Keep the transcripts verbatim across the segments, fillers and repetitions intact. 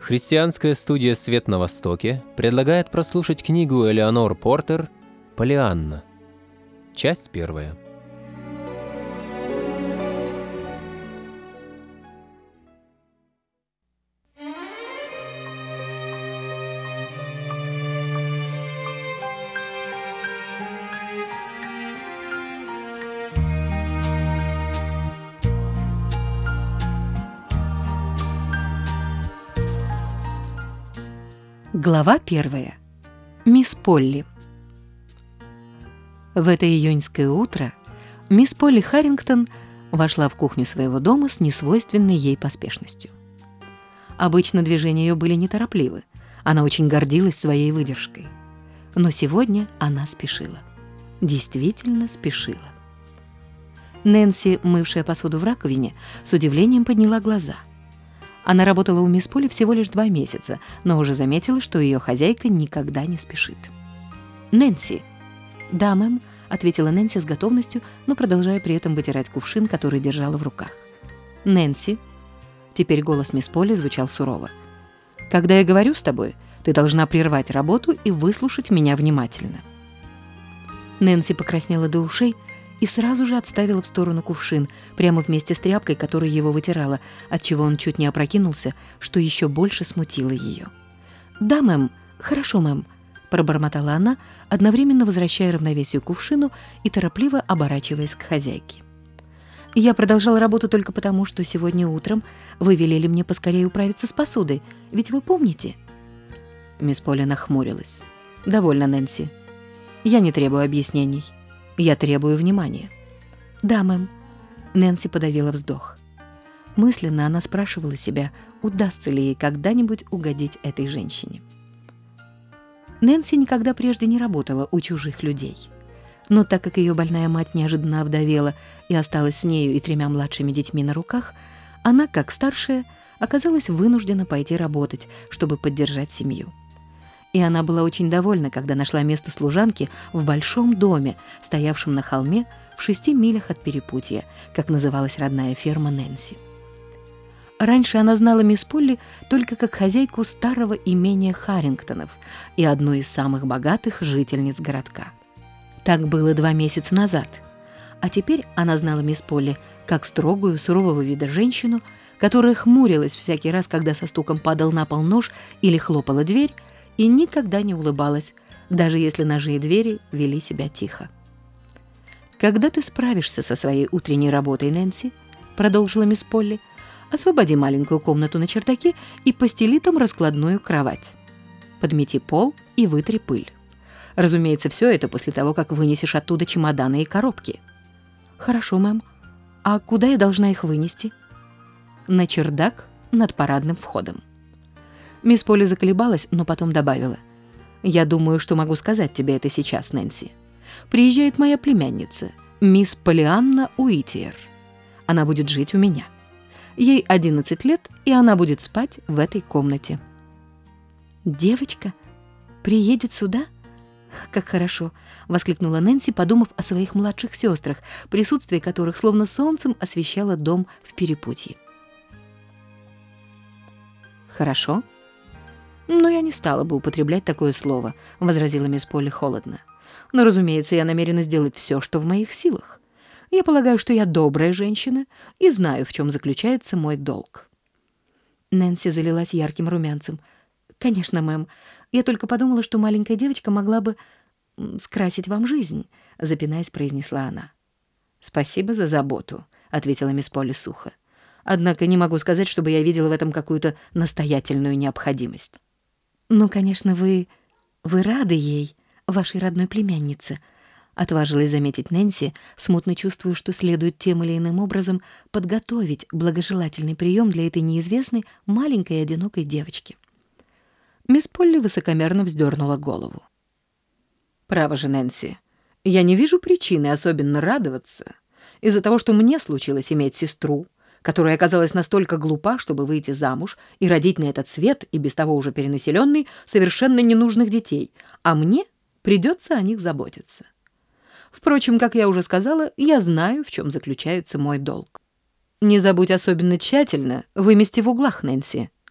Христианская студия «Свет на Востоке» предлагает прослушать книгу Элеонор Портер «Полианна». Часть первая. Глава первая. Мисс Полли. В это июньское утро мисс Полли Харрингтон вошла в кухню своего дома с несвойственной ей поспешностью. Обычно движения ее были неторопливы, она очень гордилась своей выдержкой. Но сегодня она спешила. Действительно спешила. Нэнси, мывшая посуду в раковине, с удивлением подняла глаза. Она работала у мисс Полли всего лишь два месяца, но уже заметила, что ее хозяйка никогда не спешит. «Нэнси!» «Да, мэм», — ответила Нэнси с готовностью, но продолжая при этом вытирать кувшин, который держала в руках. «Нэнси!» Теперь голос мисс Полли звучал сурово. «Когда я говорю с тобой, ты должна прервать работу и выслушать меня внимательно». Нэнси покраснела до ушей и сразу же отставила в сторону кувшин, прямо вместе с тряпкой, которой его вытирала, отчего он чуть не опрокинулся, что еще больше смутило ее. «Да, мэм, хорошо, мэм», — пробормотала она, одновременно возвращая равновесие кувшину и торопливо оборачиваясь к хозяйке. «Я продолжала работу только потому, что сегодня утром вы велели мне поскорее управиться с посудой, ведь вы помните?» Мисс Полли нахмурилась. «Довольно, Нэнси. Я не требую объяснений. Я требую внимания». «Да, мэм». Нэнси подавила вздох. Мысленно она спрашивала себя, удастся ли ей когда-нибудь угодить этой женщине. Нэнси никогда прежде не работала у чужих людей. Но так как ее больная мать неожиданно овдовела и осталась с нею и тремя младшими детьми на руках, она, как старшая, оказалась вынуждена пойти работать, чтобы поддержать семью. И она была очень довольна, когда нашла место служанки в большом доме, стоявшем на холме в шести милях от Перепутья, как называлась родная ферма Нэнси. Раньше она знала мисс Полли только как хозяйку старого имения Харрингтонов и одну из самых богатых жительниц городка. Так было два месяца назад. А теперь она знала мисс Полли как строгую, сурового вида женщину, которая хмурилась всякий раз, когда со стуком падал на пол нож или хлопала дверь, и никогда не улыбалась, даже если ножи и двери вели себя тихо. «Когда ты справишься со своей утренней работой, Нэнси, — продолжила мисс Полли, — освободи маленькую комнату на чердаке и постели там раскладную кровать. Подмети пол и вытри пыль. Разумеется, все это после того, как вынесешь оттуда чемоданы и коробки». «Хорошо, мэм. А куда я должна их вынести?» «На чердак над парадным входом». Мисс Полли заколебалась, но потом добавила: «Я думаю, что могу сказать тебе это сейчас, Нэнси. Приезжает моя племянница, мисс Полианна Уитиер. Она будет жить у меня. Ей одиннадцать лет, и она будет спать в этой комнате». «Девочка приедет сюда? Как хорошо!» — воскликнула Нэнси, подумав о своих младших сестрах, присутствие которых словно солнцем освещало дом в Перепутье. «Хорошо? «Но я не стала бы употреблять такое слово», — возразила мисс Полли холодно. «Но, разумеется, я намерена сделать все, что в моих силах. Я полагаю, что я добрая женщина и знаю, в чем заключается мой долг». Нэнси залилась ярким румянцем. «Конечно, мэм. Я только подумала, что маленькая девочка могла бы скрасить вам жизнь», — запинаясь, произнесла она. «Спасибо за заботу», — ответила мисс Полли сухо. «Однако не могу сказать, чтобы я видела в этом какую-то настоятельную необходимость». «Ну, конечно, вы... вы рады ей, вашей родной племяннице», — отважилась заметить Нэнси, смутно чувствуя, что следует тем или иным образом подготовить благожелательный прием для этой неизвестной маленькой и одинокой девочки. Мисс Полли высокомерно вздернула голову. «Право же, Нэнси, я не вижу причины особенно радоваться из-за того, что мне случилось иметь сестру, которая оказалась настолько глупа, чтобы выйти замуж и родить на этот свет, и без того уже перенаселенный, совершенно ненужных детей, а мне придется о них заботиться. Впрочем, как я уже сказала, я знаю, в чем заключается мой долг. Не забудь особенно тщательно вымести в углах, Нэнси.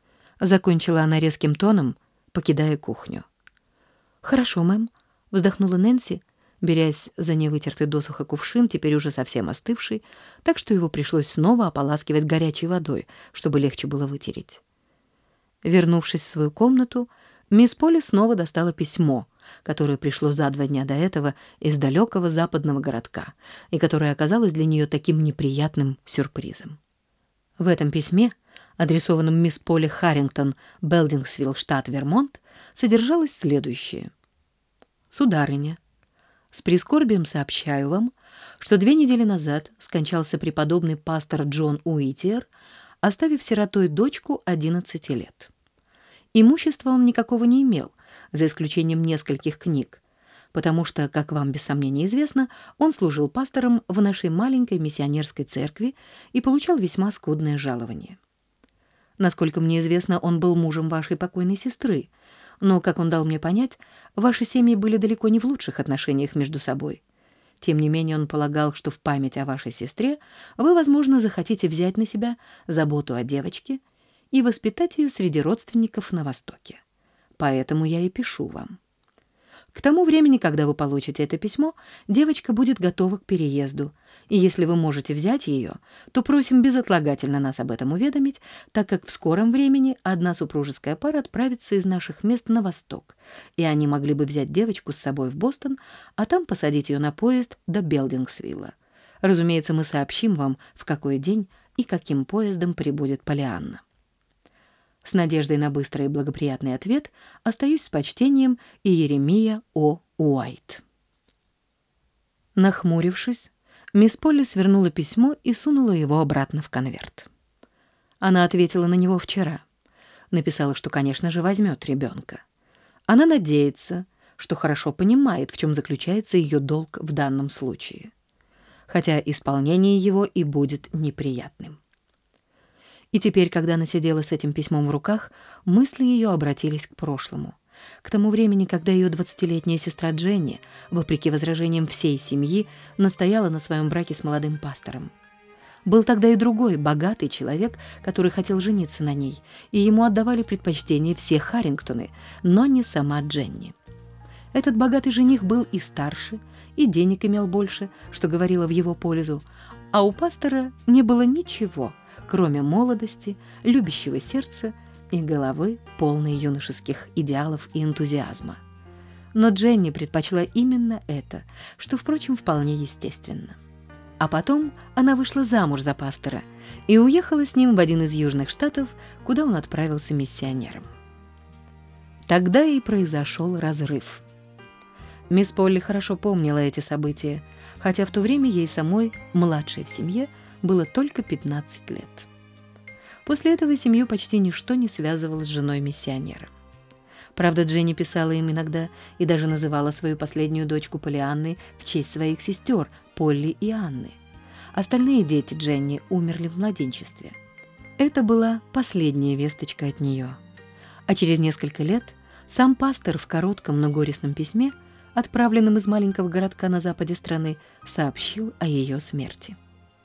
Закончила она резким тоном, покидая кухню. «Хорошо, мэм», — вздохнула Нэнси, берясь за невытертый досуха кувшин, теперь уже совсем остывший, так что его пришлось снова ополаскивать горячей водой, чтобы легче было вытереть. Вернувшись в свою комнату, мисс Полли снова достала письмо, которое пришло за два дня до этого из далекого западного городка и которое оказалось для нее таким неприятным сюрпризом. В этом письме, адресованном мисс Полли Харрингтон, Белдингсвилл, штат Вермонт, содержалось следующее. «Сударыня, с прискорбием сообщаю вам, что две недели назад скончался преподобный пастор Джон Уитиер, оставив сиротой дочку одиннадцати лет. Имущества он никакого не имел, за исключением нескольких книг, потому что, как вам без сомнения известно, он служил пастором в нашей маленькой миссионерской церкви и получал весьма скудное жалование. Насколько мне известно, он был мужем вашей покойной сестры, но, как он дал мне понять, ваши семьи были далеко не в лучших отношениях между собой. Тем не менее, он полагал, что в память о вашей сестре вы, возможно, захотите взять на себя заботу о девочке и воспитать ее среди родственников на Востоке. Поэтому я и пишу вам. К тому времени, когда вы получите это письмо, девочка будет готова к переезду, и если вы можете взять ее, то просим безотлагательно нас об этом уведомить, так как в скором времени одна супружеская пара отправится из наших мест на восток, и они могли бы взять девочку с собой в Бостон, а там посадить ее на поезд до Белдингсвилла. Разумеется, мы сообщим вам, в какой день и каким поездом прибудет Полианна. С надеждой на быстрый и благоприятный ответ остаюсь с почтением Иеремия О. Уайт». Нахмурившись, мисс Полли свернула письмо и сунула его обратно в конверт. Она ответила на него вчера. Написала, что, конечно же, возьмет ребенка. Она надеется, что хорошо понимает, в чем заключается ее долг в данном случае, хотя исполнение его и будет неприятным. И теперь, когда она сидела с этим письмом в руках, мысли ее обратились к прошлому, к тому времени, когда ее двадцатилетняя сестра Дженни, вопреки возражениям всей семьи, настояла на своем браке с молодым пастором. Был тогда и другой, богатый человек, который хотел жениться на ней, и ему отдавали предпочтение все Харрингтоны, но не сама Дженни. Этот богатый жених был и старше, и денег имел больше, что говорило в его пользу, а у пастора не было ничего, кроме молодости, любящего сердца и головы, полной юношеских идеалов и энтузиазма. Но Дженни предпочла именно это, что, впрочем, вполне естественно. А потом она вышла замуж за пастора и уехала с ним в один из южных штатов, куда он отправился миссионером. Тогда и произошел разрыв. Мисс Полли хорошо помнила эти события, хотя в то время ей самой, младшей в семье, было только пятнадцать лет. После этого семью почти ничто не связывало с женой миссионера. Правда, Дженни писала им иногда и даже называла свою последнюю дочку Полианной в честь своих сестер Полли и Анны. Остальные дети Дженни умерли в младенчестве. Это была последняя весточка от нее. А через несколько лет сам пастор в коротком, но горестном письме, отправленном из маленького городка на западе страны, сообщил о ее смерти.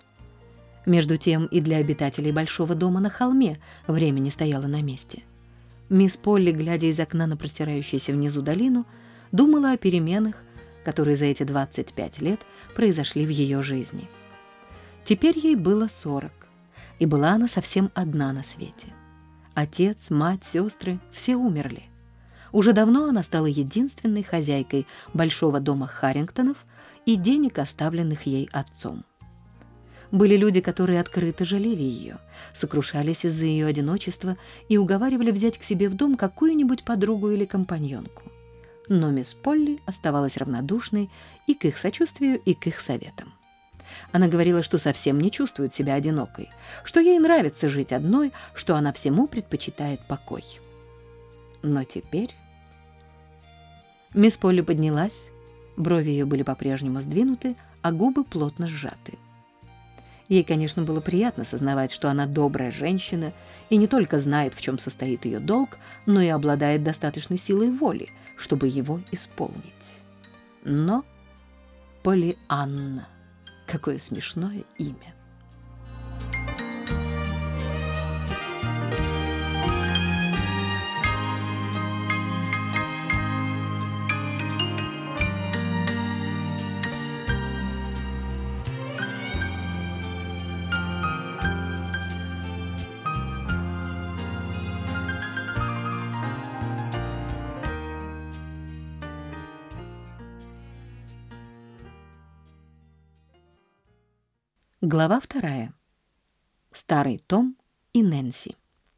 Между тем и для обитателей большого дома на холме время не стояло на месте. Мисс Полли, глядя из окна на простирающуюся внизу долину, думала о переменах, которые за эти двадцать пять лет произошли в ее жизни. Теперь ей было сорок, и была она совсем одна на свете. Отец, мать, сестры — все умерли. Уже давно она стала единственной хозяйкой большого дома Харрингтонов и денег, оставленных ей отцом. Были люди, которые открыто жалели ее, сокрушались из-за ее одиночества и уговаривали взять к себе в дом какую-нибудь подругу или компаньонку. Но мисс Полли оставалась равнодушной и к их сочувствию, и к их советам. Она говорила, что совсем не чувствует себя одинокой, что ей нравится жить одной, что она всему предпочитает покой. Но теперь... Мисс Полли поднялась, брови ее были по-прежнему сдвинуты, а губы плотно сжаты. Ей, конечно, было приятно сознавать, что она добрая женщина и не только знает, в чем состоит ее долг, но и обладает достаточной силой воли, чтобы его исполнить. Но Полианна, какое смешное имя. Глава вторая. Старый Том и Нэнси.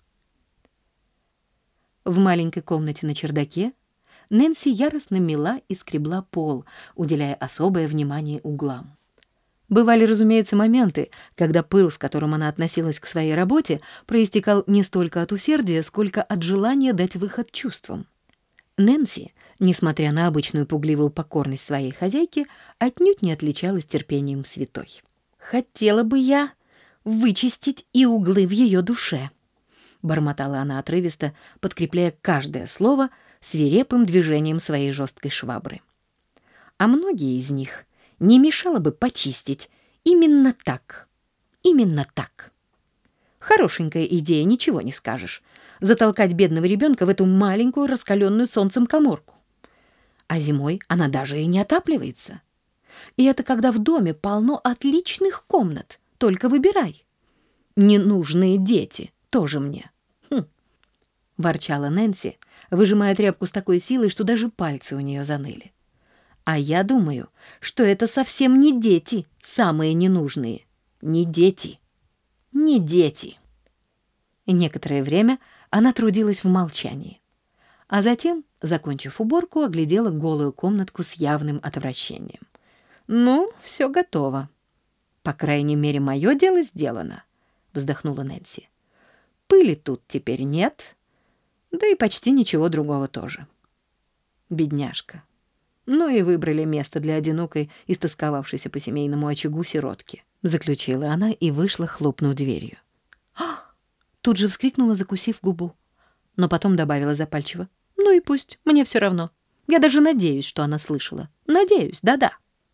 В маленькой комнате на чердаке Нэнси яростно мела и скребла пол, уделяя особое внимание углам. Бывали, разумеется, моменты, когда пыл, с которым она относилась к своей работе, проистекал не столько от усердия, сколько от желания дать выход чувствам. Нэнси, несмотря на обычную пугливую покорность своей хозяйки, отнюдь не отличалась терпением святой. «Хотела бы я вычистить и углы в ее душе», — бормотала она отрывисто, подкрепляя каждое слово свирепым движением своей жесткой швабры. «А многие из них не мешало бы почистить именно так, именно так. Хорошенькая идея, ничего не скажешь, затолкать бедного ребенка в эту маленькую раскаленную солнцем каморку. А зимой она даже и не отапливается. И это когда в доме полно отличных комнат, только выбирай. Ненужные дети тоже мне». Хм. Ворчала Нэнси, выжимая тряпку с такой силой, что даже пальцы у нее заныли. «А я думаю, что это совсем не дети, самые ненужные. Не дети. Не дети». И некоторое время она трудилась в молчании, а затем, закончив уборку, оглядела голую комнатку с явным отвращением. «Ну, все готово. По крайней мере, мое дело сделано», — вздохнула Нэнси. «Пыли тут теперь нет, да и почти ничего другого тоже. Бедняжка. Ну и выбрали место для одинокой, истосковавшейся по семейному очагу сиротки», — заключила она и вышла, хлопнув дверью. «Ах!» — тут же вскрикнула, закусив губу, но потом добавила запальчиво. «Ну и пусть, мне все равно. Я даже надеюсь, что она слышала. Надеюсь, да-да».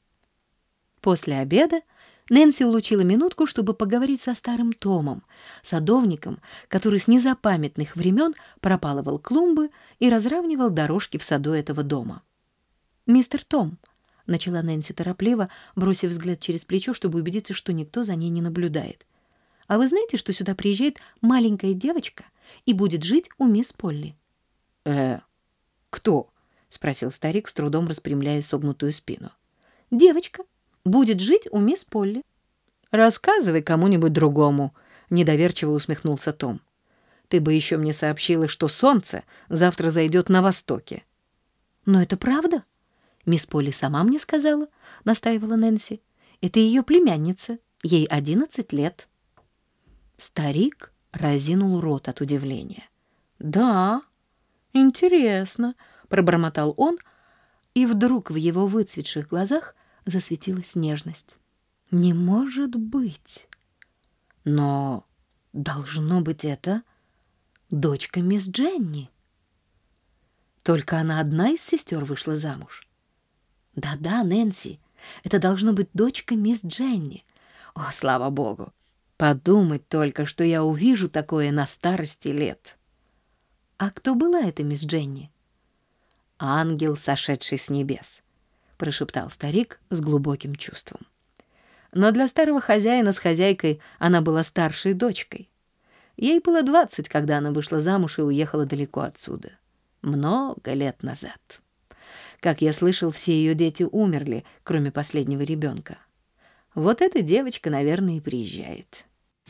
После обеда Нэнси улучила минутку, чтобы поговорить со старым Томом, садовником, который с незапамятных времен пропалывал клумбы и разравнивал дорожки в саду этого дома. «Мистер Том», — начала Нэнси торопливо, бросив взгляд через плечо, чтобы убедиться, что никто за ней не наблюдает. «А вы знаете, что сюда приезжает маленькая девочка и будет жить у мисс Полли?» «Э, кто?» — спросил старик, с трудом распрямляя согнутую спину. «Девочка будет жить у мисс Полли». «Рассказывай кому-нибудь другому», — недоверчиво усмехнулся Том. «Ты бы еще мне сообщила, что солнце завтра зайдет на востоке». «Но это правда? Мисс Полли сама мне сказала», — настаивала Нэнси. «Это ее племянница, ей одиннадцать лет». Старик разинул рот от удивления. «Да, интересно», — пробормотал он, и вдруг в его выцветших глазах засветилась нежность. «Не может быть! Но должно быть это дочка мисс Дженни. Только она одна из сестер вышла замуж. Да-да, Нэнси, это должно быть дочка мисс Дженни. О, слава богу! Подумать только, что я увижу такое на старости лет». «А кто была эта мисс Дженни?» «Ангел, сошедший с небес», — прошептал старик с глубоким чувством. Но для старого хозяина с хозяйкой она была старшей дочкой. Ей было двадцать, когда она вышла замуж и уехала далеко отсюда. Много лет назад. Как я слышал, все ее дети умерли, кроме последнего ребенка. Вот эта девочка, наверное, и приезжает.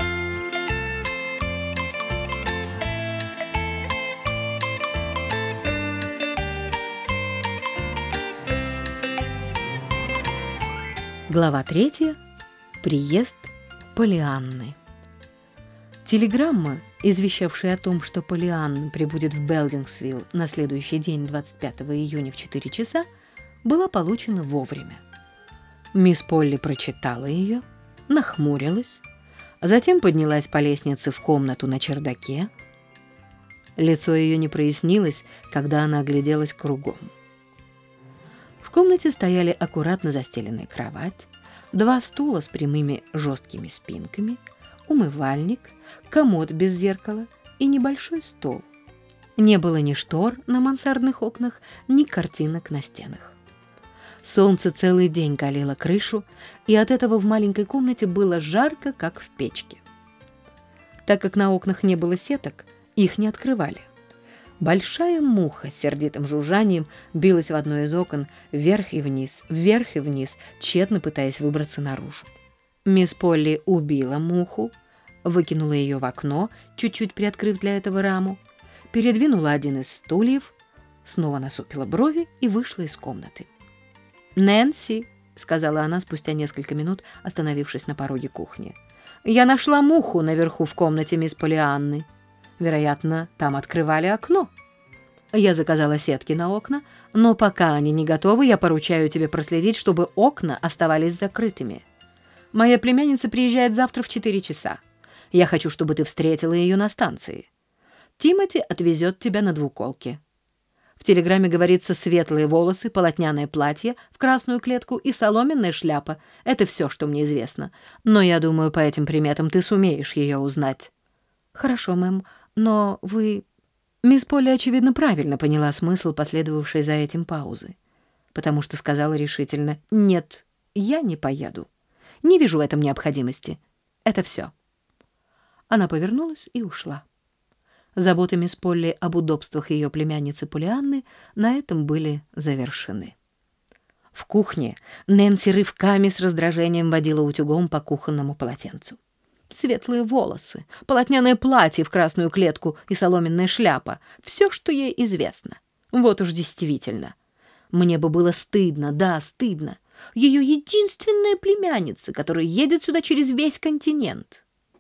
Глава третья. Приезд Полианны. Телеграмма, извещавшая о том, что Полианна прибудет в Белдингсвилл на следующий день, двадцать пятого июня в четыре часа, была получена вовремя. Мисс Полли прочитала ее, нахмурилась, затем поднялась по лестнице в комнату на чердаке. Лицо ее не прояснилось, когда она огляделась кругом. В комнате стояли аккуратно застеленная кровать, два стула с прямыми жесткими спинками, умывальник, комод без зеркала и небольшой стол. Не было ни штор на мансардных окнах, ни картинок на стенах. Солнце целый день калило крышу, и от этого в маленькой комнате было жарко, как в печке. Так как на окнах не было сеток, их не открывали. Большая муха с сердитым жужжанием билась в одно из окон вверх и вниз, вверх и вниз, тщетно пытаясь выбраться наружу. Мисс Полли убила муху, выкинула ее в окно, чуть-чуть приоткрыв для этого раму, передвинула один из стульев, снова насупила брови и вышла из комнаты. «Нэнси», — сказала она спустя несколько минут, остановившись на пороге кухни, — «я нашла муху наверху в комнате мисс Полианны. Вероятно, там открывали окно. Я заказала сетки на окна, но пока они не готовы, я поручаю тебе проследить, чтобы окна оставались закрытыми. Моя племянница приезжает завтра в четыре часа. Я хочу, чтобы ты встретила ее на станции. Тимоти отвезет тебя на двуколке. В телеграмме говорится светлые волосы, полотняное платье в красную клетку и соломенная шляпа. Это все, что мне известно. Но я думаю, по этим приметам ты сумеешь ее узнать». «Хорошо, мэм, но вы...» Мисс Полли, очевидно, правильно поняла смысл последовавшей за этим паузы, потому что сказала решительно: «Нет, я не поеду. Не вижу в этом необходимости. Это все». Она повернулась и ушла. Заботы мисс Полли об удобствах ее племянницы Полианны на этом были завершены. В кухне Нэнси рывками с раздражением водила утюгом по кухонному полотенцу. Светлые волосы, полотняное платье в красную клетку и соломенная шляпа — все, что ей известно. Вот уж действительно. Мне бы было стыдно, да, стыдно. Ее единственная племянница, которая едет сюда через весь континент.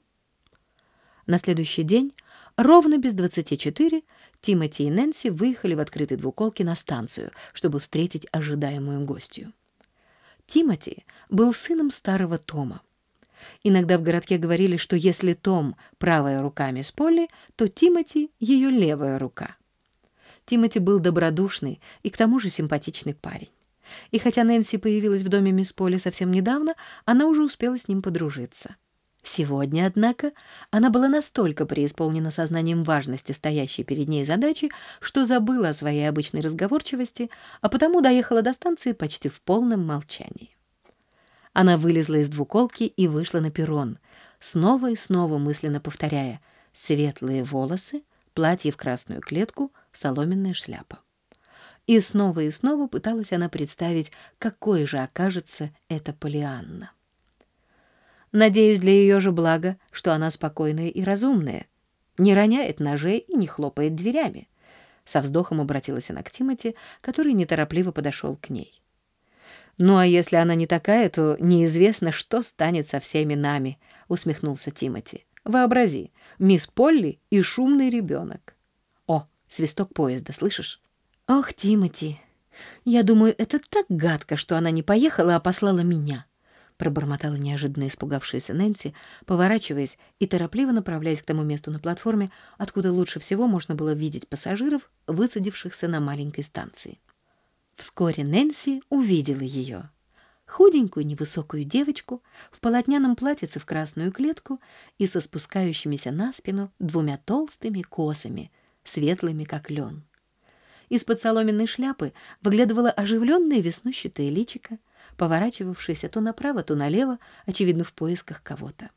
На следующий день, ровно без двадцати четыре, Тимоти и Нэнси выехали в открытой двуколке на станцию, чтобы встретить ожидаемую гостью. Тимоти был сыном старого Тома. Иногда в городке говорили, что если Том — правая рука мисс Полли, то Тимоти — ее левая рука. Тимоти был добродушный и к тому же симпатичный парень. И хотя Нэнси появилась в доме мисс Полли совсем недавно, она уже успела с ним подружиться. Сегодня, однако, она была настолько преисполнена сознанием важности стоящей перед ней задачи, что забыла о своей обычной разговорчивости, а потому доехала до станции почти в полном молчании. Она вылезла из двуколки и вышла на перрон, снова и снова мысленно повторяя: светлые волосы, платье в красную клетку, соломенная шляпа. И снова и снова пыталась она представить, какой же окажется эта Полианна. Надеюсь, для ее же блага, что она спокойная и разумная, не роняет ножей и не хлопает дверями. Со вздохом обратилась она к Тимоти, который неторопливо подошел к ней. «Ну, а если она не такая, то неизвестно, что станет со всеми нами», — усмехнулся Тимоти. «Вообрази, мисс Полли и шумный ребенок. О, свисток поезда, слышишь?» «Ох, Тимоти, я думаю, это так гадко, что она не поехала, а послала меня», — пробормотала неожиданно испугавшаяся Нэнси, поворачиваясь и торопливо направляясь к тому месту на платформе, откуда лучше всего можно было видеть пассажиров, высадившихся на маленькой станции. Вскоре Нэнси увидела ее. Худенькую невысокую девочку в полотняном платьице в красную клетку и со спускающимися на спину двумя толстыми косами, светлыми как лен. Из-под соломенной шляпы выглядывало оживленное веснущатое личико, поворачивавшееся то направо, то налево, очевидно, в поисках кого-то.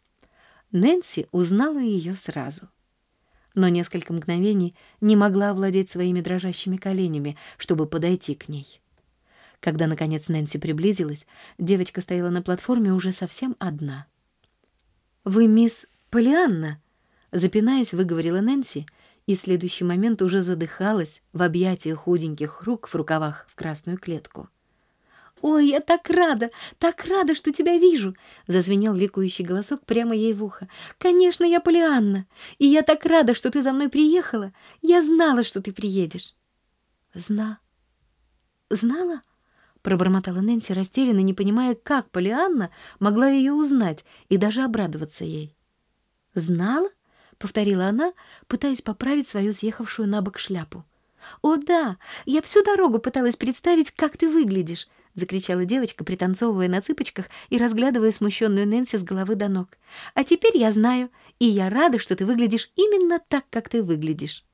Нэнси узнала ее сразу, но несколько мгновений не могла овладеть своими дрожащими коленями, чтобы подойти к ней. Когда, наконец, Нэнси приблизилась, девочка стояла на платформе уже совсем одна. «Вы мисс Полианна?» — запинаясь, выговорила Нэнси, и в следующий момент уже задыхалась в объятиях худеньких рук в рукавах в красную клетку. «Ой, я так рада, так рада, что тебя вижу!» — зазвенел ликующий голосок прямо ей в ухо. «Конечно, я Полианна, и я так рада, что ты за мной приехала. Я знала, что ты приедешь». «Зна... знала?» — пробормотала Нэнси растерянно, не понимая, как Полианна могла ее узнать и даже обрадоваться ей. «Знала?» — повторила она, пытаясь поправить свою съехавшую на бок шляпу. «О, да, я всю дорогу пыталась представить, как ты выглядишь», — закричала девочка, пританцовывая на цыпочках и разглядывая смущенную Нэнси с головы до ног. «А теперь я знаю, и я рада, что ты выглядишь именно так, как ты выглядишь».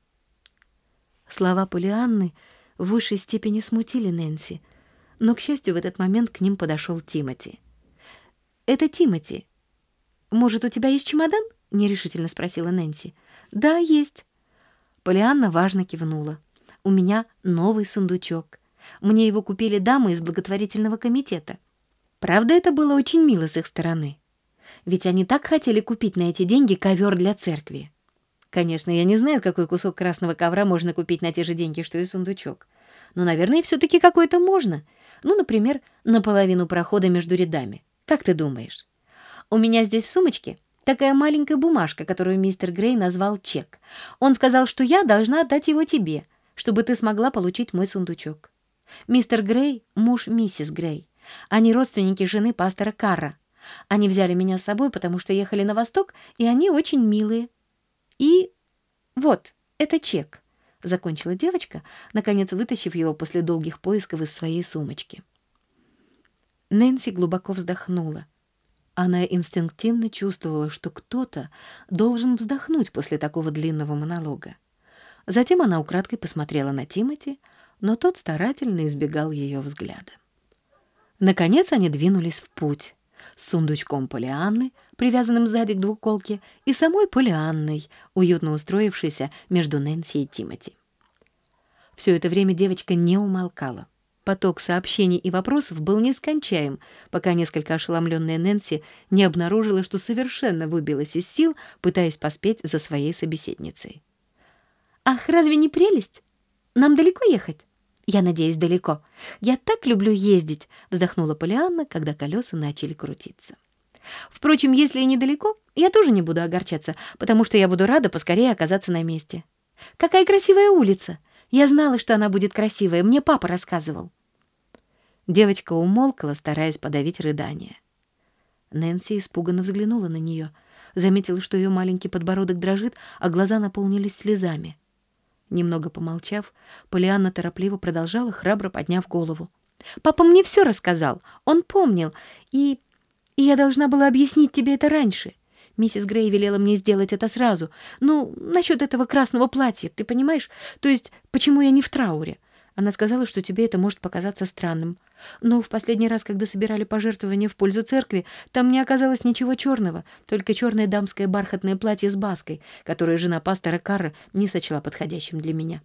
Слова Полианны в высшей степени смутили Нэнси, но, к счастью, в этот момент к ним подошел Тимоти. «Это Тимоти. Может, у тебя есть чемодан?» — нерешительно спросила Нэнси. «Да, есть». Полианна важно кивнула. «У меня новый сундучок. Мне его купили дамы из благотворительного комитета». Правда, это было очень мило с их стороны. Ведь они так хотели купить на эти деньги ковер для церкви. Конечно, я не знаю, какой кусок красного ковра можно купить на те же деньги, что и сундучок. Но, наверное, все-таки какой-то можно. Ну, например, наполовину прохода между рядами. Как ты думаешь? У меня здесь в сумочке такая маленькая бумажка, которую мистер Грей назвал чек. Он сказал, что я должна отдать его тебе, чтобы ты смогла получить мой сундучок. Мистер Грей — муж миссис Грей. Они родственники жены пастора Карра. Они взяли меня с собой, потому что ехали на восток, и они очень милые. И вот, это чек, — закончила девочка, наконец вытащив его после долгих поисков из своей сумочки. Нэнси глубоко вздохнула. Она инстинктивно чувствовала, что кто-то должен вздохнуть после такого длинного монолога. Затем она украдкой посмотрела на Тимоти, но тот старательно избегал ее взгляда. Наконец они двинулись в путь с сундучком Полианны, привязанным сзади к двуколке, и самой Полианной, уютно устроившейся между Нэнси и Тимоти. Все это время девочка не умолкала. Поток сообщений и вопросов был нескончаем, пока несколько ошеломленная Нэнси не обнаружила, что совершенно выбилась из сил, пытаясь поспеть за своей собеседницей. «Ах, разве не прелесть? Нам далеко ехать?» «Я надеюсь, далеко. Я так люблю ездить», — вздохнула Полианна, когда колеса начали крутиться. «Впрочем, если и недалеко, я тоже не буду огорчаться, потому что я буду рада поскорее оказаться на месте. Какая красивая улица! Я знала, что она будет красивая, мне папа рассказывал». Девочка умолкла, стараясь подавить рыдание. Нэнси испуганно взглянула на нее, заметила, что ее маленький подбородок дрожит, а глаза наполнились слезами. Немного помолчав, Полианна торопливо продолжала, храбро подняв голову. «Папа мне все рассказал, он помнил, и... и я должна была объяснить тебе это раньше. Миссис Грей велела мне сделать это сразу. Ну, насчет этого красного платья, ты понимаешь? То есть, почему я не в трауре? Она сказала, что тебе это может показаться странным. Но в последний раз, когда собирали пожертвования в пользу церкви, там не оказалось ничего черного, только черное дамское бархатное платье с баской, которое жена пастора Карра не сочла подходящим для меня.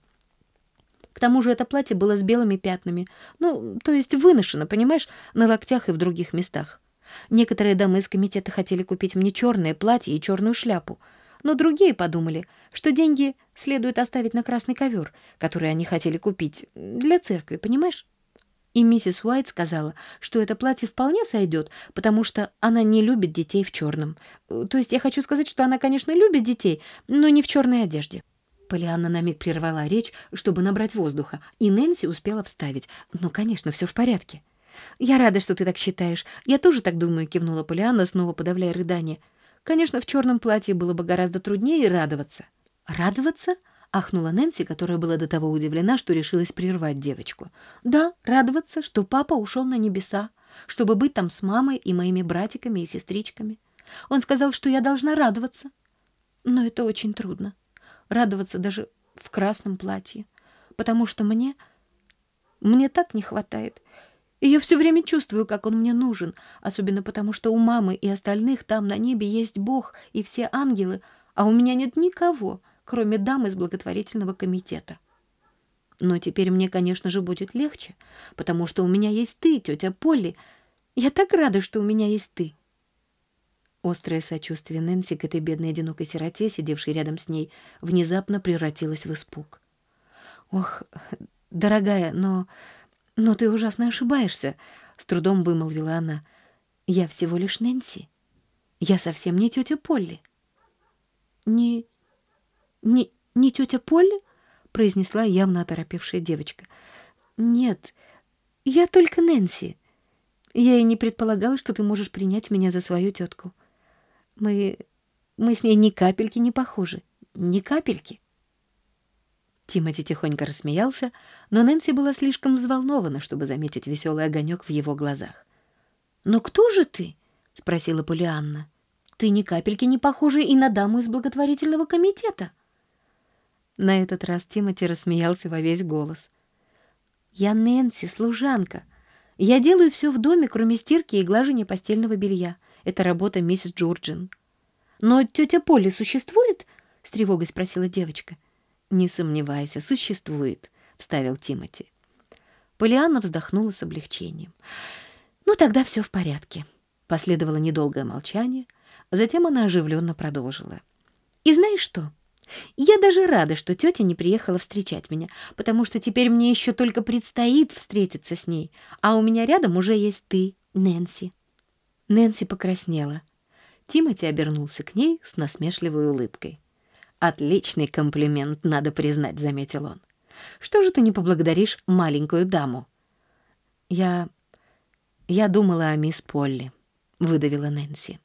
К тому же это платье было с белыми пятнами, ну, то есть выношено, понимаешь, на локтях и в других местах. Некоторые дамы из комитета хотели купить мне черное платье и черную шляпу, но другие подумали, что деньги следует оставить на красный ковер, который они хотели купить для церкви, понимаешь? И миссис Уайт сказала, что это платье вполне сойдет, потому что она не любит детей в черном. То есть я хочу сказать, что она, конечно, любит детей, но не в черной одежде. Полианна на миг прервала речь, чтобы набрать воздуха, и Нэнси успела вставить. «Ну, конечно, все в порядке». «Я рада, что ты так считаешь. Я тоже так думаю», — кивнула Полианна, снова подавляя рыдание. «Конечно, в черном платье было бы гораздо труднее радоваться». «Радоваться?» — ахнула Нэнси, которая была до того удивлена, что решилась прервать девочку. «Да, радоваться, что папа ушел на небеса, чтобы быть там с мамой и моими братиками и сестричками. Он сказал, что я должна радоваться. Но это очень трудно. Радоваться даже в красном платье, потому что мне... мне так не хватает. И я все время чувствую, как он мне нужен, особенно потому, что у мамы и остальных там на небе есть Бог и все ангелы, а у меня нет никого, кроме дам из благотворительного комитета. Но теперь мне, конечно же, будет легче, потому что у меня есть ты, тетя Полли. Я так рада, что у меня есть ты». Острое сочувствие Нэнси к этой бедной одинокой сироте, сидевшей рядом с ней, внезапно превратилось в испуг. «Ох, дорогая, но... но ты ужасно ошибаешься», — с трудом вымолвила она. «Я всего лишь Нэнси. Я совсем не тетя Полли». «Не... не... не тетя Полли?» — произнесла явно оторопевшая девочка. «Нет, я только Нэнси. Я и не предполагала, что ты можешь принять меня за свою тетку. Мы... мы с ней ни капельки не похожи. Ни капельки». Тимоти тихонько рассмеялся, но Нэнси была слишком взволнована, чтобы заметить веселый огонек в его глазах. «Но кто же ты?» — спросила Полианна. «Ты ни капельки не похожа и на даму из благотворительного комитета». На этот раз Тимоти рассмеялся во весь голос. «Я Нэнси, служанка. Я делаю все в доме, кроме стирки и глажения постельного белья. Это работа миссис Джорджин». «Но тетя Полли существует?» — с тревогой спросила девочка. «Не сомневайся, существует», — вставил Тимоти. Полианна вздохнула с облегчением. «Ну, тогда все в порядке». Последовало недолгое молчание, затем она оживленно продолжила. «И знаешь что? Я даже рада, что тетя не приехала встречать меня, потому что теперь мне еще только предстоит встретиться с ней, а у меня рядом уже есть ты, Нэнси». Нэнси покраснела. Тимоти обернулся к ней с насмешливой улыбкой. «Отличный комплимент, надо признать», — заметил он. «Что же ты не поблагодаришь маленькую даму?» «Я... я думала о мисс Полли», — выдавила Нэнси.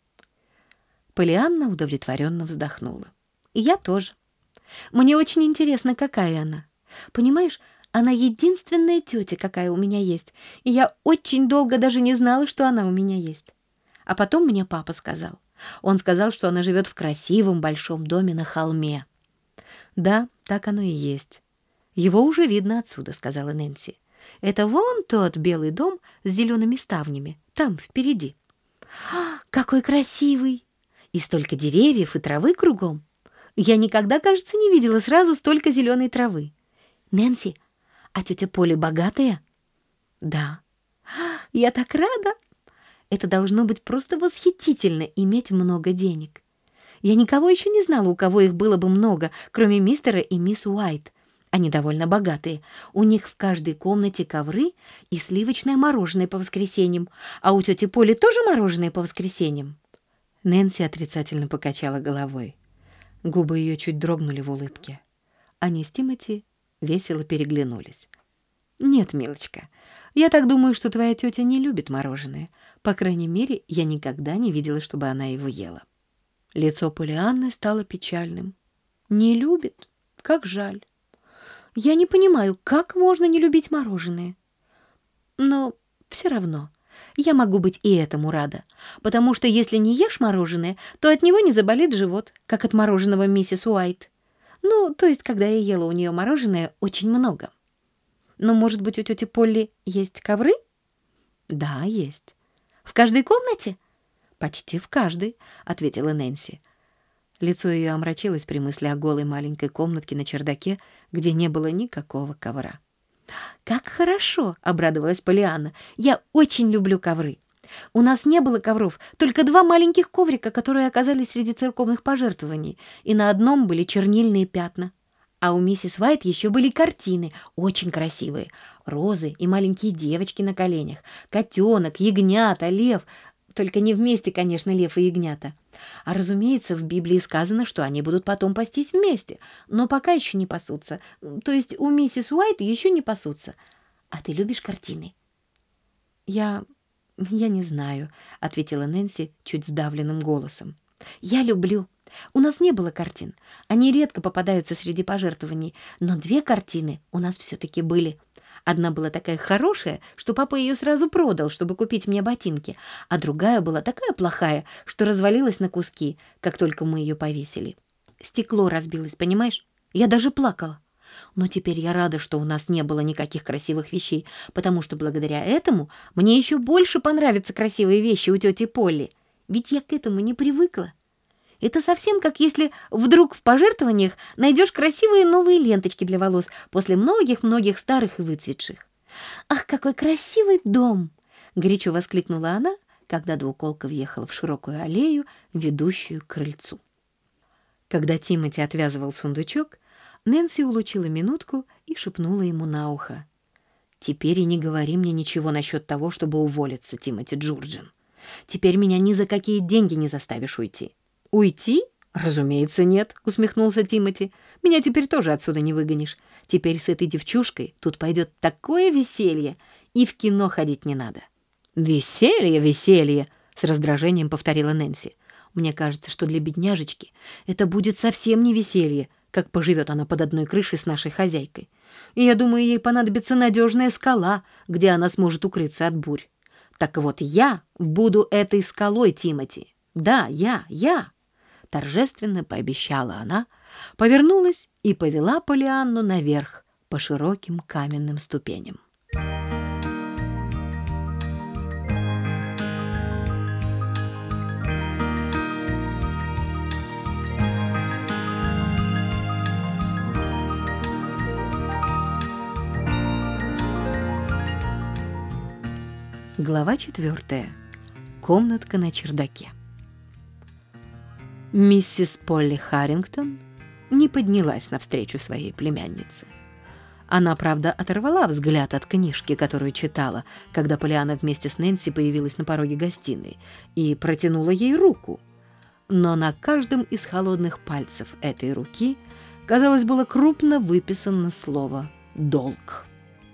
Полианна удовлетворенно вздохнула. «И я тоже. Мне очень интересно, какая она. Понимаешь, она единственная тетя, какая у меня есть, и я очень долго даже не знала, что она у меня есть. А потом мне папа сказал. Он сказал, что она живет в красивом большом доме на холме». «Да, так оно и есть. Его уже видно отсюда», — сказала Нэнси. «Это вон тот белый дом с зелеными ставнями, там, впереди». «А, какой красивый! И столько деревьев и травы кругом. Я никогда, кажется, не видела сразу столько зеленой травы. Нэнси, а тетя Поля богатая?» «Да». «А, я так рада! Это должно быть просто восхитительно иметь много денег. Я никого еще не знала, у кого их было бы много, кроме мистера и мисс Уайт. Они довольно богатые. У них в каждой комнате ковры и сливочное мороженое по воскресеньям. А у тети Поли тоже мороженое по воскресеньям?» Нэнси отрицательно покачала головой. Губы ее чуть дрогнули в улыбке. Они с Тимоти весело переглянулись. «Нет, милочка, я так думаю, что твоя тетя не любит мороженое. По крайней мере, я никогда не видела, чтобы она его ела». Лицо Полианны стало печальным. «Не любит? Как жаль. Я не понимаю, как можно не любить мороженое. Но все равно я могу быть и этому рада, потому что если не ешь мороженое, то от него не заболит живот, как от мороженого миссис Уайт. Ну, то есть, когда я ела у нее мороженое очень много. Но, может быть, у тети Полли есть ковры?» «Да, есть». «В каждой комнате?» «Почти в каждой», — ответила Нэнси. Лицо ее омрачилось при мысли о голой маленькой комнатке на чердаке, где не было никакого ковра. «Как хорошо!» — обрадовалась Полианна. «Я очень люблю ковры. У нас не было ковров, только два маленьких коврика, которые оказались среди церковных пожертвований, и на одном были чернильные пятна. А у миссис Уайт еще были картины, очень красивые. Розы и маленькие девочки на коленях, котенок, ягнята, лев. Только не вместе, конечно, лев и ягнята. А, разумеется, в Библии сказано, что они будут потом пастись вместе, но пока еще не пасутся. То есть у миссис Уайт еще не пасутся. А ты любишь картины?» «Я... я не знаю», — ответила Нэнси чуть сдавленным голосом. «Я люблю. У нас не было картин. Они редко попадаются среди пожертвований, но две картины у нас все-таки были. Одна была такая хорошая, что папа ее сразу продал, чтобы купить мне ботинки, а другая была такая плохая, что развалилась на куски, как только мы ее повесили. Стекло разбилось, понимаешь? Я даже плакала. Но теперь я рада, что у нас не было никаких красивых вещей, потому что благодаря этому мне еще больше понравятся красивые вещи у тети Полли. Ведь я к этому не привыкла. Это совсем как если вдруг в пожертвованиях найдешь красивые новые ленточки для волос после многих-многих старых и выцветших. «Ах, какой красивый дом!» — горячо воскликнула она, когда двуколка въехала в широкую аллею, ведущую к крыльцу. Когда Тимоти отвязывал сундучок, Нэнси улучила минутку и шепнула ему на ухо. «Теперь и не говори мне ничего насчет того, чтобы уволиться, Тимоти Джурджин. Теперь меня ни за какие деньги не заставишь уйти». «Уйти? Разумеется, нет», — усмехнулся Тимоти. «Меня теперь тоже отсюда не выгонишь. Теперь с этой девчушкой тут пойдет такое веселье, и в кино ходить не надо». «Веселье, веселье», — с раздражением повторила Нэнси. «Мне кажется, что для бедняжечки это будет совсем не веселье, как поживет она под одной крышей с нашей хозяйкой. И я думаю, ей понадобится надежная скала, где она сможет укрыться от бурь. Так вот я буду этой скалой, Тимоти. Да, я, я». Торжественно пообещала она, повернулась и повела Полианну наверх по широким каменным ступеням. Глава четвертая. Комнатка на чердаке. Миссис Полли Харрингтон не поднялась навстречу своей племяннице. Она, правда, оторвала взгляд от книжки, которую читала, когда Полианна вместе с Нэнси появилась на пороге гостиной, и протянула ей руку. Но на каждом из холодных пальцев этой руки, казалось, было крупно выписано слово «долг».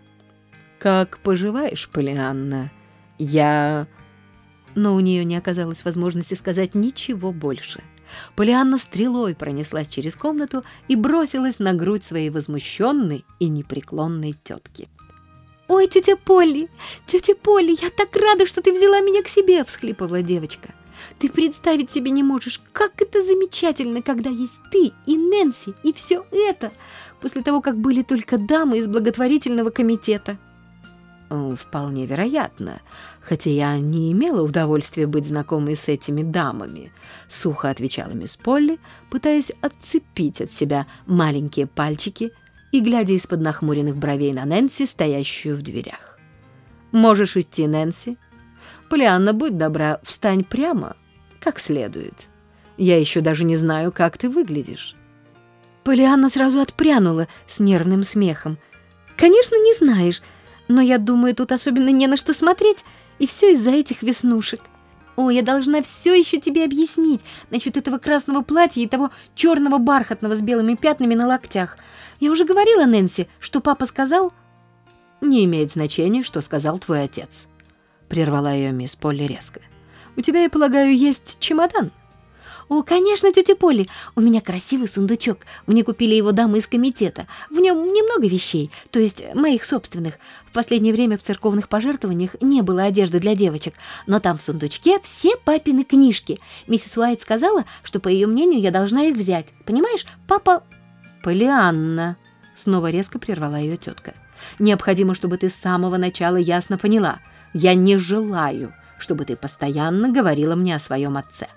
«Как поживаешь, Полианна? Я...» Но у нее не оказалось возможности сказать ничего больше. Полианна стрелой пронеслась через комнату и бросилась на грудь своей возмущенной и непреклонной тетки. «Ой, тетя Полли, тетя Полли, я так рада, что ты взяла меня к себе!» — всхлипывала девочка. «Ты представить себе не можешь, как это замечательно, когда есть ты и Нэнси, и все это, после того, как были только дамы из благотворительного комитета». «Вполне вероятно, хотя я не имела удовольствия быть знакомой с этими дамами», — сухо отвечала мисс Полли, пытаясь отцепить от себя маленькие пальчики и глядя из-под нахмуренных бровей на Нэнси, стоящую в дверях. «Можешь идти, Нэнси. Полианна, будь добра, встань прямо, как следует. Я еще даже не знаю, как ты выглядишь». Полианна сразу отпрянула с нервным смехом. «Конечно, не знаешь. Но я думаю, тут особенно не на что смотреть, и все из-за этих веснушек. О, я должна все еще тебе объяснить насчет этого красного платья и того черного бархатного с белыми пятнами на локтях. Я уже говорила Нэнси, что папа сказал...» «Не имеет значения, что сказал твой отец», — прервала ее мисс Полли резко. «У тебя, я полагаю, есть чемодан?» «О, конечно, тетя Полли, у меня красивый сундучок. Мне купили его дамы из комитета. В нем немного вещей, то есть моих собственных. В последнее время в церковных пожертвованиях не было одежды для девочек, но там в сундучке все папины книжки. Миссис Уайт сказала, что, по ее мнению, я должна их взять. Понимаешь, папа...» «Полианна», — снова резко прервала ее тетка, «необходимо, чтобы ты с самого начала ясно поняла. Я не желаю, чтобы ты постоянно говорила мне о своем отце».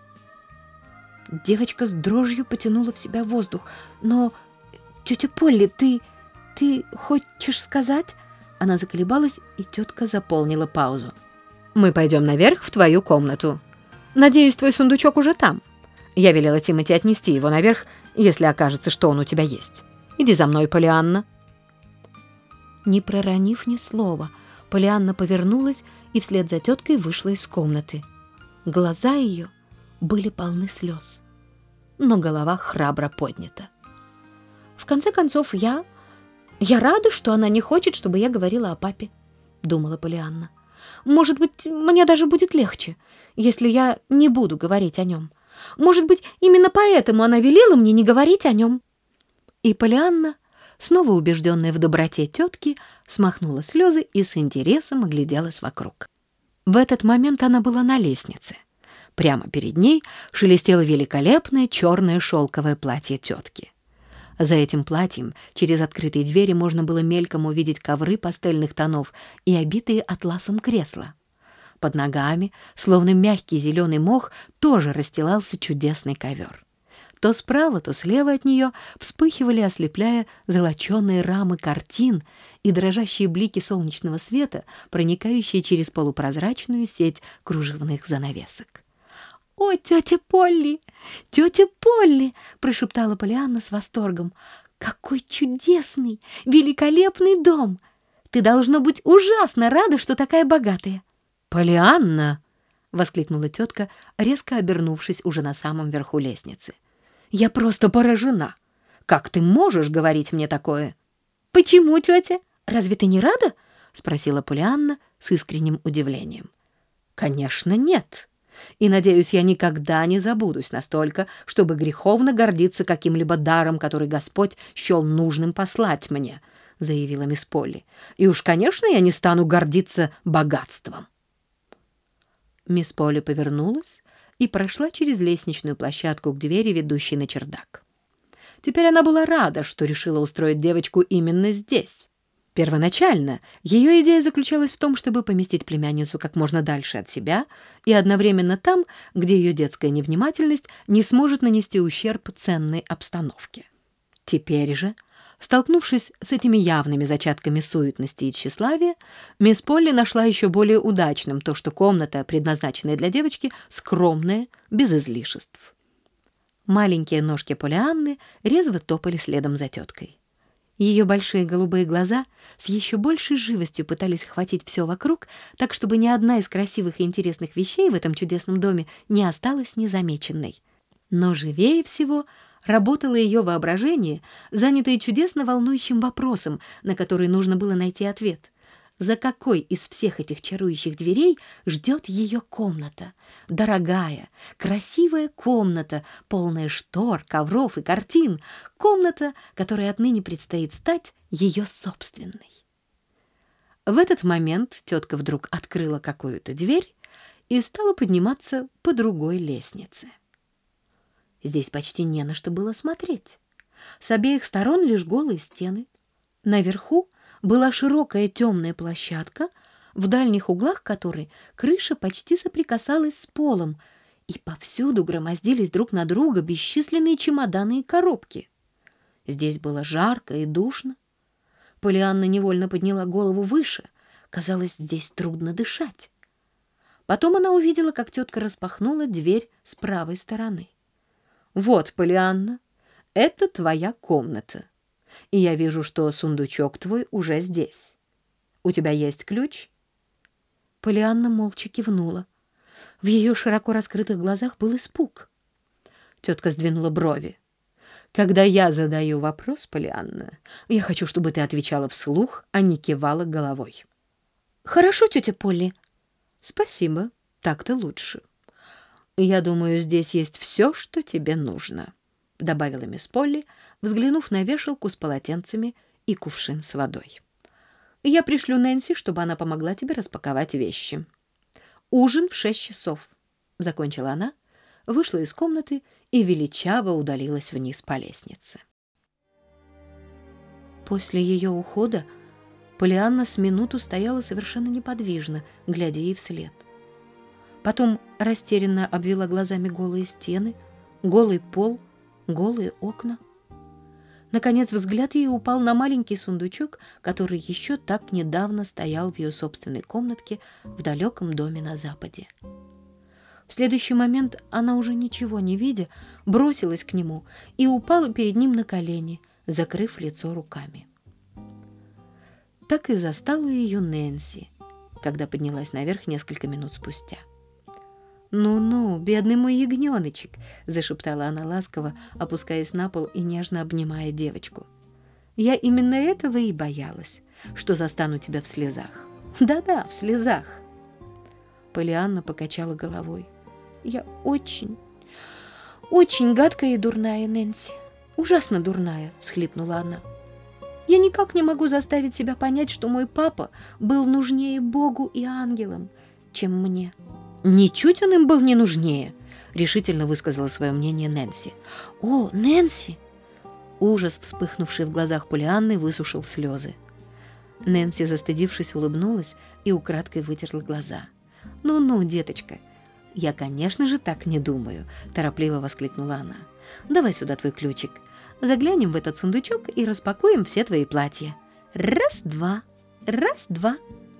Девочка с дрожью потянула в себя воздух. «Но, тетя Полли, ты... ты хочешь сказать?» Она заколебалась, и тетка заполнила паузу. «Мы пойдем наверх в твою комнату. Надеюсь, твой сундучок уже там. Я велела Тимоти отнести его наверх, если окажется, что он у тебя есть. Иди за мной, Полианна». Не проронив ни слова, Полианна повернулась и вслед за теткой вышла из комнаты. Глаза ее были полны слез, но голова храбро поднята. «В конце концов, я... я рада, что она не хочет, чтобы я говорила о папе», — думала Полианна. «Может быть, мне даже будет легче, если я не буду говорить о нем. Может быть, именно поэтому она велела мне не говорить о нем». И Полианна, снова убежденная в доброте тетки, смахнула слезы и с интересом огляделась вокруг. В этот момент она была на лестнице. Прямо перед ней шелестело великолепное черное шелковое платье тетки. За этим платьем через открытые двери можно было мельком увидеть ковры пастельных тонов и обитые атласом кресла. Под ногами, словно мягкий зеленый мох, тоже расстилался чудесный ковер. То справа, то слева от нее вспыхивали, ослепляя, золоченые рамы картин и дрожащие блики солнечного света, проникающие через полупрозрачную сеть кружевных занавесок. «О, тетя Полли! Тетя Полли!» — прошептала Полианна с восторгом. «Какой чудесный, великолепный дом! Ты, должно быть, ужасно рада, что такая богатая!» «Полианна!» — воскликнула тетка, резко обернувшись уже на самом верху лестницы. «Я просто поражена! Как ты можешь говорить мне такое?» «Почему, тетя? Разве ты не рада?» — спросила Полианна с искренним удивлением. «Конечно, нет. И, надеюсь, я никогда не забудусь настолько, чтобы греховно гордиться каким-либо даром, который Господь счел нужным послать мне», — заявила мисс Полли. «И уж, конечно, я не стану гордиться богатством». Мисс Полли повернулась и прошла через лестничную площадку к двери, ведущей на чердак. Теперь она была рада, что решила устроить девочку именно здесь. Первоначально ее идея заключалась в том, чтобы поместить племянницу как можно дальше от себя и одновременно там, где ее детская невнимательность не сможет нанести ущерб ценной обстановке. Теперь же Столкнувшись с этими явными зачатками суетности и тщеславия, мисс Полли нашла еще более удачным то, что комната, предназначенная для девочки, скромная, без излишеств. Маленькие ножки Полианны резво топали следом за теткой. Ее большие голубые глаза с еще большей живостью пытались охватить все вокруг, так чтобы ни одна из красивых и интересных вещей в этом чудесном доме не осталась незамеченной. Но живее всего работало ее воображение, занятое чудесно волнующим вопросом, на который нужно было найти ответ. За какой из всех этих чарующих дверей ждет ее комната? Дорогая, красивая комната, полная штор, ковров и картин. Комната, которая отныне предстоит стать ее собственной. В этот момент тетка вдруг открыла какую-то дверь и стала подниматься по другой лестнице. Здесь почти не на что было смотреть. С обеих сторон лишь голые стены. Наверху была широкая темная площадка, в дальних углах которой крыша почти соприкасалась с полом, и повсюду громоздились друг на друга бесчисленные чемоданы и коробки. Здесь было жарко и душно. Полианна невольно подняла голову выше. Казалось, здесь трудно дышать. Потом она увидела, как тетка распахнула дверь с правой стороны. «Вот, Полианна, это твоя комната. И я вижу, что сундучок твой уже здесь. У тебя есть ключ?» Полианна молча кивнула. В ее широко раскрытых глазах был испуг. Тетка сдвинула брови. «Когда я задаю вопрос, Полианна, я хочу, чтобы ты отвечала вслух, а не кивала головой». «Хорошо, тетя Полли». «Спасибо, так-то лучше. Я думаю, здесь есть все, что тебе нужно», — добавила мисс Полли, взглянув на вешалку с полотенцами и кувшин с водой. «Я пришлю Нэнси, чтобы она помогла тебе распаковать вещи. Ужин в шесть часов», — закончила она, вышла из комнаты и величаво удалилась вниз по лестнице. После ее ухода Полианна с минуту стояла совершенно неподвижно, глядя ей вслед. Потом растерянно обвела глазами голые стены, голый пол, голые окна. Наконец взгляд ее упал на маленький сундучок, который еще так недавно стоял в ее собственной комнатке в далеком доме на западе. В следующий момент она, уже ничего не видя, бросилась к нему и упала перед ним на колени, закрыв лицо руками. Так и застала ее Нэнси, когда поднялась наверх несколько минут спустя. «Ну-ну, бедный мой ягненочек», — зашептала она ласково, опускаясь на пол и нежно обнимая девочку. «Я именно этого и боялась, что застану тебя в слезах. Да-да, в слезах». Полианна покачала головой. «Я очень, очень гадкая и дурная, Нэнси. Ужасно дурная», — всхлипнула она. «Я никак не могу заставить себя понять, что мой папа был нужнее Богу и ангелам, чем мне». «Ничуть он им был не нужнее», — решительно высказала свое мнение Нэнси. «О, Нэнси!» Ужас, вспыхнувший в глазах Полианны, высушил слезы. Нэнси, застыдившись, улыбнулась и украдкой вытерла глаза. «Ну-ну, деточка, я, конечно же, так не думаю», — торопливо воскликнула она. «Давай сюда твой ключик. Заглянем в этот сундучок и распакуем все твои платья. Раз-два, раз-два».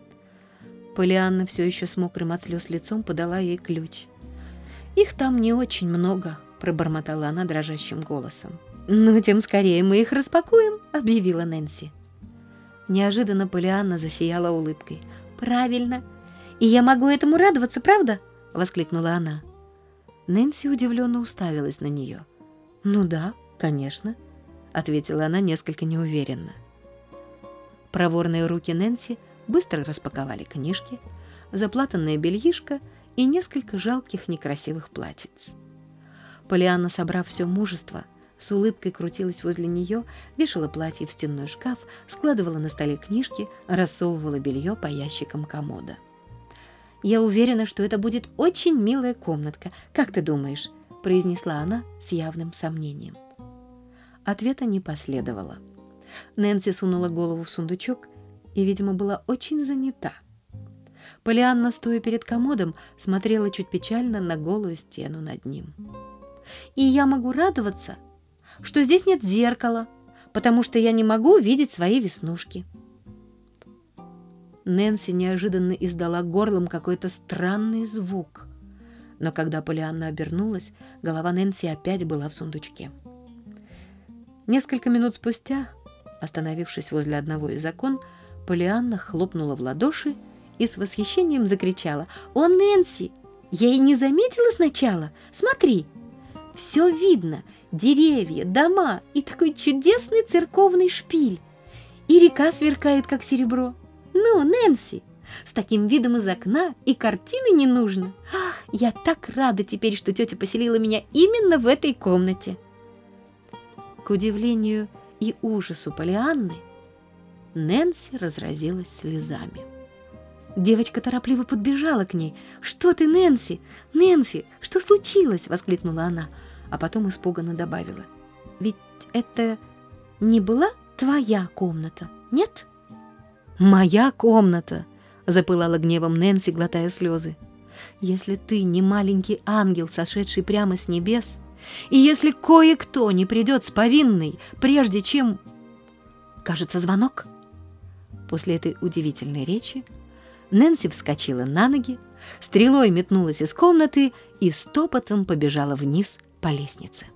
Полианна, все еще с мокрым от слез лицом, подала ей ключ. «Их там не очень много», — пробормотала она дрожащим голосом. «Ну, тем скорее мы их распакуем», — объявила Нэнси. Неожиданно Полианна засияла улыбкой. «Правильно. И я могу этому радоваться, правда?» — воскликнула она. Нэнси удивленно уставилась на нее. «Ну да, конечно», — ответила она несколько неуверенно. Проворные руки Нэнси быстро распаковали книжки, заплатанное бельишко и несколько жалких некрасивых платьиц. Полианна, собрав все мужество, с улыбкой крутилась возле нее, вешала платье в стенной шкаф, складывала на столе книжки, рассовывала белье по ящикам комода. «Я уверена, что это будет очень милая комнатка. Как ты думаешь?» — произнесла она с явным сомнением. Ответа не последовало. Нэнси сунула голову в сундучок и, видимо, была очень занята. Полианна, стоя перед комодом, смотрела чуть печально на голую стену над ним. «И я могу радоваться, что здесь нет зеркала, потому что я не могу видеть свои веснушки». Нэнси неожиданно издала горлом какой-то странный звук. Но когда Полианна обернулась, голова Нэнси опять была в сундучке. Несколько минут спустя, остановившись возле одного из окон, Полианна хлопнула в ладоши и с восхищением закричала: «О, Нэнси! Я и не заметила сначала! Смотри! Все видно! Деревья, дома и такой чудесный церковный шпиль! И река сверкает, как серебро! Ну, Нэнси, с таким видом из окна и картины не нужно! Ах, я так рада теперь, что тетя поселила меня именно в этой комнате!» К удивлению и ужасу Полианны, Нэнси разразилась слезами. Девочка торопливо подбежала к ней. «Что ты, Нэнси? Нэнси, что случилось?» — воскликнула она, а потом испуганно добавила: «Ведь это не была твоя комната, нет?» «Моя комната!» — запылала гневом Нэнси, глотая слезы. «Если ты не маленький ангел, сошедший прямо с небес, и если кое-кто не придет с повинной, прежде чем...» Кажется, звонок. После этой удивительной речи Нэнси вскочила на ноги, стрелой метнулась из комнаты и стопотом побежала вниз по лестнице.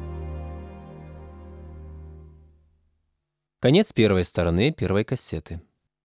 Конец первой стороны первой кассеты.